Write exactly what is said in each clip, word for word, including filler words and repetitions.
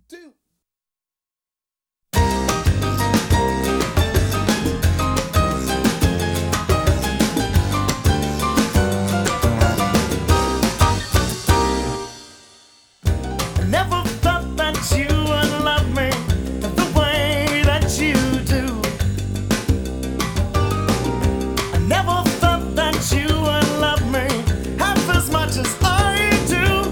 two. Never thought that you would love me the way that you do. I never thought that you would love me half as much as I do.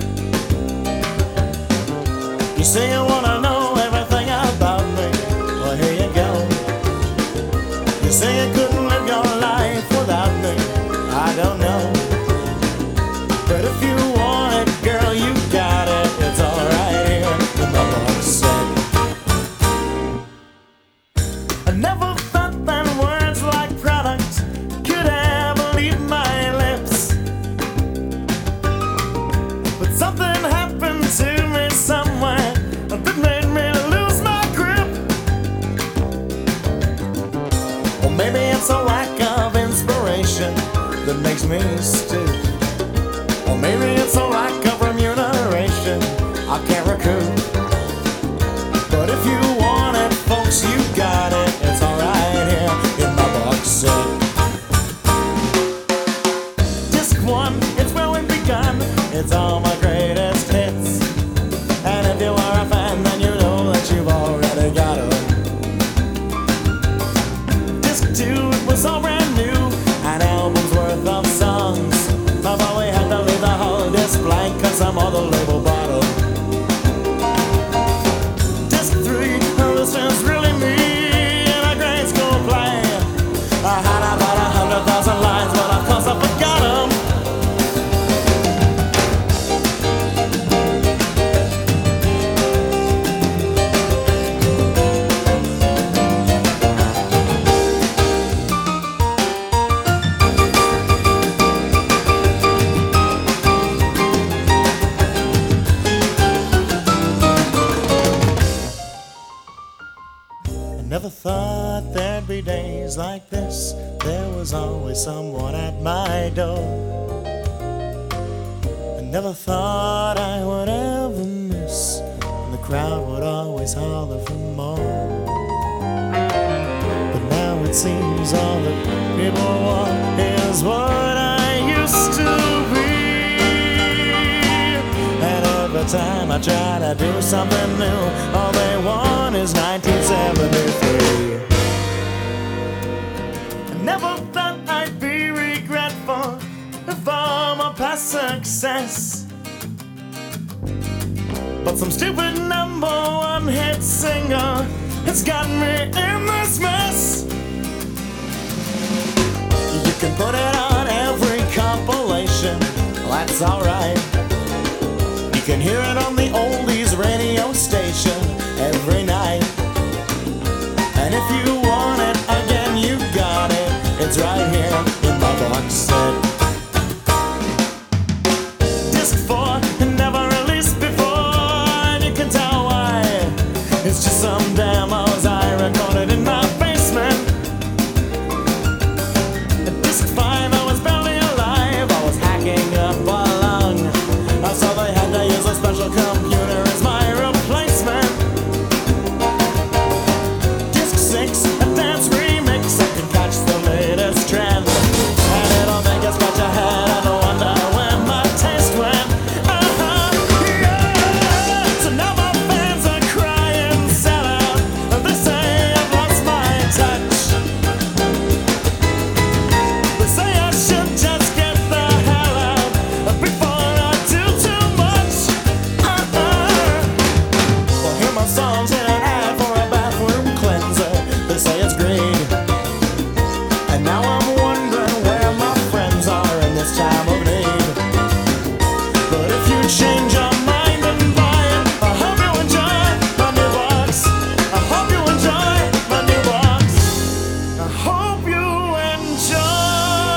You say you wanna know everything about me. Well, here you go. You say you couldn't live your life without me. I don't know. But if you want it, girl, you got it. It's alright here in the box set. I never thought that words like product could ever leave my lips. But something happened to me somewhere that made me lose my grip. Or maybe it's a lack of inspiration that makes me stoop. Or maybe it's a lack of remuneration I can't recoup. But if you want it, folks, you got it. It's alright here in my box set. Disc one, it's where we've begun. It's all my greatest hits. And if you are a fan, then you know that you've already got them. Disc two, it was all brand new. An album's worth of songs. I've always had to leave the whole disc blank cause I'm on the label bottom. Disc three, this is really me in a grade school play. I had about a hundred thousand lines, but of course I forgot them. Never thought there'd be days like this. There was always someone at my door. I never thought I would ever miss, and the crowd would always holler for more. But now it seems all that people want is what I used to be. And every time I try to do something new, all they want is nineteen seventy-three. I never thought I'd be regretful of all my past success. But some stupid number one hit singer has got me in this mess. You can put it on every compilation, that's alright. You can hear it on the oldies radio station every night. And if you want it again, you got it. It's right here in my box set. Disc four, never released before, and you can tell why. It's just some demos I recorded in my basement. Disc five, I was barely alive. I was hacking up along, so they had to use a special computer as my replacement. Disc six, a dance remix. I can catch the latest trend, and it'll make you scratch your head and wonder where my taste went. Uh-huh, yeah. So now my fans are crying, sell out. They say I've lost my touch. They say I should just get the hell out before I do too much. Uh-uh. Well, hear my songs in an ad for a bathroom cleanser. They say it's great. And now I'm wondering where my friends are in this time of need. But if you change your mind and buy it, I hope you enjoy my new box. I hope you enjoy my new box. I hope you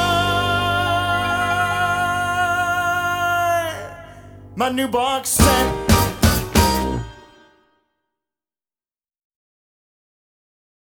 enjoy my new box set.